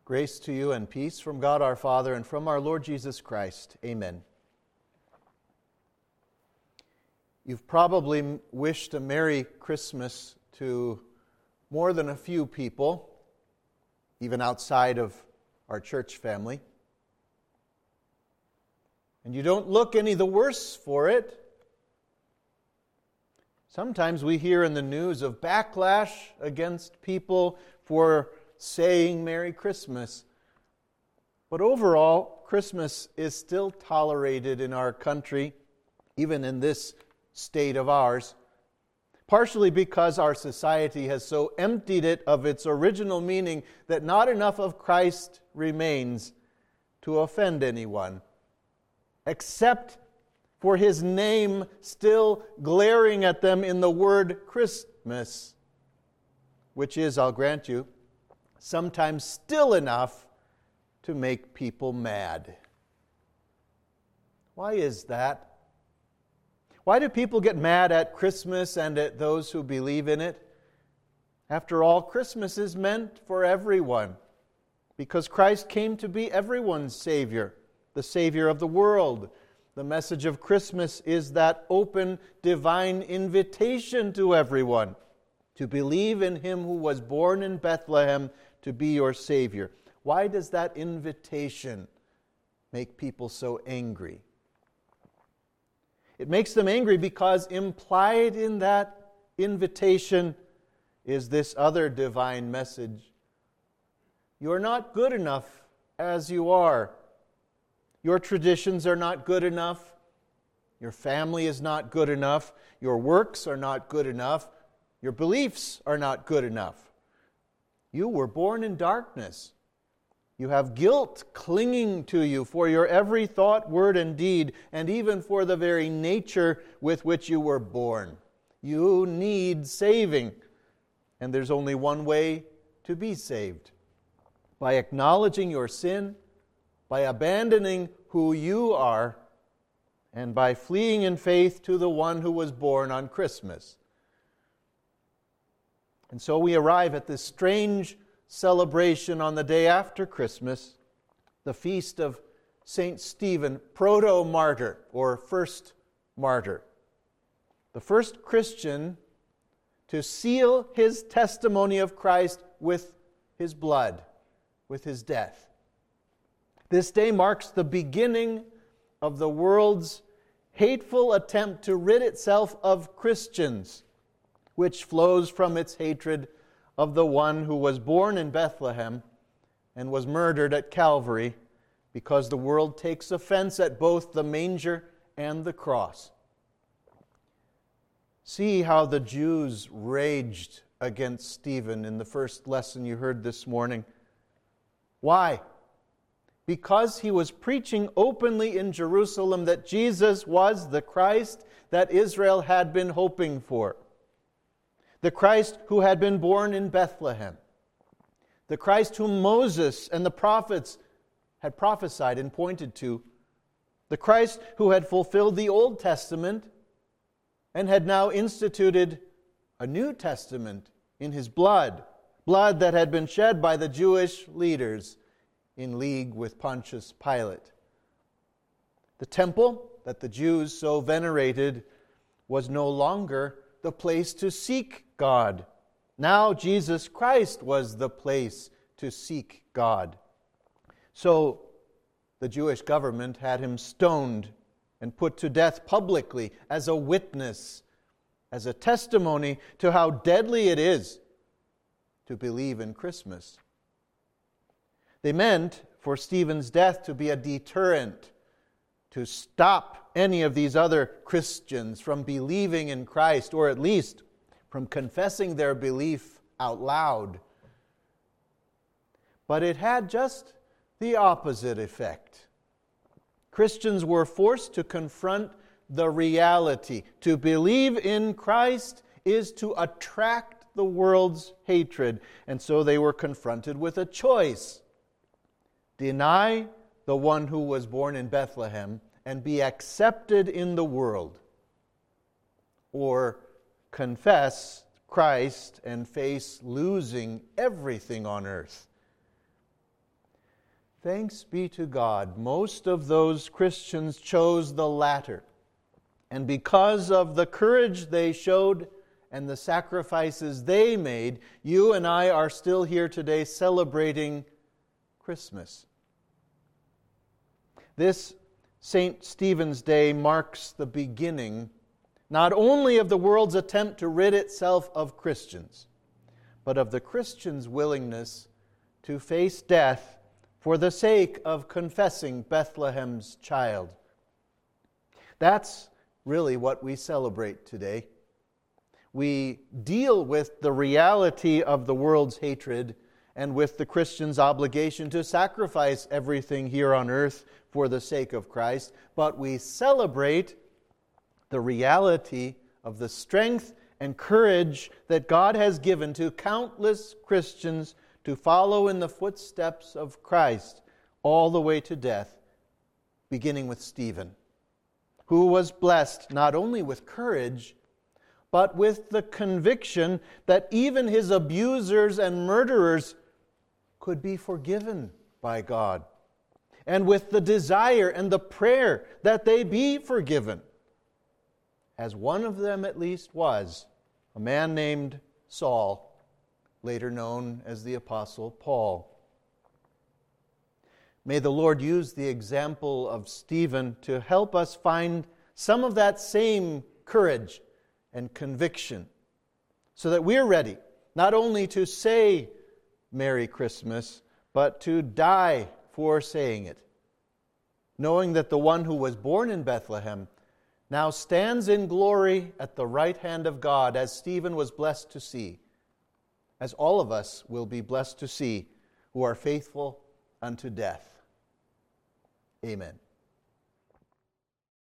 Grace to you and peace from God our Father and from our Lord Jesus Christ. Amen. You've probably wished a Merry Christmas to more than a few people, even outside of our church family. And you don't look any the worse for it. Sometimes we hear in the news of backlash against people for saying Merry Christmas. But overall, Christmas is still tolerated in our country, even in this state of ours, partially because our society has so emptied it of its original meaning that not enough of Christ remains to offend anyone, except for His name still glaring at them in the word Christmas, which is, I'll grant you, sometimes still enough to make people mad. Why is that? Why do people get mad at Christmas and at those who believe in it? After all, Christmas is meant for everyone, because Christ came to be everyone's Savior, the Savior of the world. The message of Christmas is that open, divine invitation to everyone to believe in Him who was born in Bethlehem to be your Savior. Why does that invitation make people so angry? It makes them angry because implied in that invitation is this other divine message. You're not good enough as you are. Your traditions are not good enough. Your family is not good enough. Your works are not good enough. Your beliefs are not good enough. You were born in darkness. You have guilt clinging to you for your every thought, word, and deed, and even for the very nature with which you were born. You need saving, and there's only one way to be saved: by acknowledging your sin, by abandoning who you are, and by fleeing in faith to the one who was born on Christmas. And so we arrive at this strange celebration on the day after Christmas, the feast of St. Stephen, proto-martyr, or first martyr. The first Christian to seal his testimony of Christ with his blood, with his death. This day marks the beginning of the world's hateful attempt to rid itself of Christians, which flows from its hatred of the one who was born in Bethlehem and was murdered at Calvary, because the world takes offense at both the manger and the cross. See how the Jews raged against Stephen in the first lesson you heard this morning. Why? Because he was preaching openly in Jerusalem that Jesus was the Christ that Israel had been hoping for. The Christ who had been born in Bethlehem. The Christ whom Moses and the prophets had prophesied and pointed to. The Christ who had fulfilled the Old Testament and had now instituted a New Testament in His blood. Blood that had been shed by the Jewish leaders in league with Pontius Pilate. The temple that the Jews so venerated was no longer the place to seek God. Now Jesus Christ was the place to seek God. So the Jewish government had Him stoned and put to death publicly as a witness, as a testimony to how deadly it is to believe in Christmas. They meant for Stephen's death to be a deterrent, to stop any of these other Christians from believing in Christ, or at least from confessing their belief out loud. But it had just the opposite effect. Christians were forced to confront the reality. To believe in Christ is to attract the world's hatred, and so they were confronted with a choice. Deny the one who was born in Bethlehem and be accepted in the world, or confess Christ and face losing everything on earth. Thanks be to God, most of those Christians chose the latter. And because of the courage they showed and the sacrifices they made, you and I are still here today celebrating Christmas. This St. Stephen's Day marks the beginning not only of the world's attempt to rid itself of Christians, but of the Christians' willingness to face death for the sake of confessing Bethlehem's child. That's really what we celebrate today. We deal with the reality of the world's hatred and with the Christian's obligation to sacrifice everything here on earth for the sake of Christ, but we celebrate the reality of the strength and courage that God has given to countless Christians to follow in the footsteps of Christ all the way to death, beginning with Stephen, who was blessed not only with courage, but with the conviction that even his abusers and murderers could be forgiven by God, and with the desire and the prayer that they be forgiven, as one of them at least was, a man named Saul, later known as the Apostle Paul. May the Lord use the example of Stephen to help us find some of that same courage and conviction, so that we're ready not only to say Merry Christmas, but to die for saying it, knowing that the one who was born in Bethlehem now stands in glory at the right hand of God, as Stephen was blessed to see, as all of us will be blessed to see who are faithful unto death. Amen.